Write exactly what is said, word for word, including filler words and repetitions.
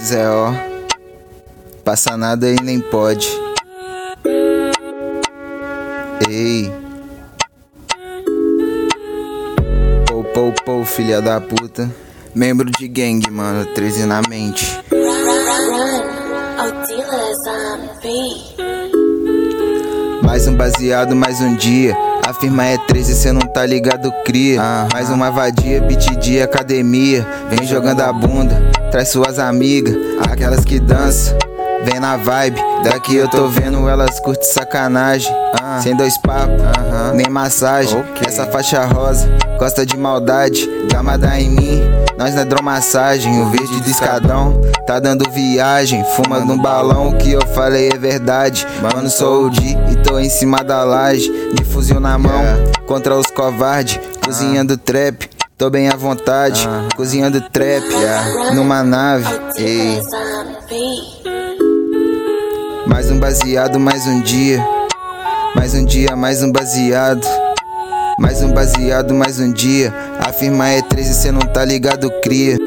Zé, ó, passa nada e nem pode. Ei, pou, pou, pou, filha da puta. Membro de gangue, mano, treze na mente. Mais um baseado, mais um dia. A firma é treze, cê não tá ligado, cria. uh-huh. Mais uma vadia, beat de academia. Vem jogando a bunda, traz suas amigas, aquelas que dançam, vem na vibe. Daqui eu tô vendo elas curte sacanagem, uh, sem dois papos, uh-huh. nem massagem. Okay. Essa faixa rosa gosta de maldade, gamada em mim, nós na hidromassagem. O verde de escadão tá dando viagem, fumando um balão. O que eu falei é verdade, mano, sou o D e tô em cima da laje, de fuzil na mão, yeah. contra os covardes, cozinhando trap. Tô bem à vontade, uh, cozinhando trap, yeah. numa nave, ei. Mais um baseado, mais um dia. Mais um dia, mais um baseado. Mais um baseado, mais um dia. A firma é treze, cê não tá ligado, cria.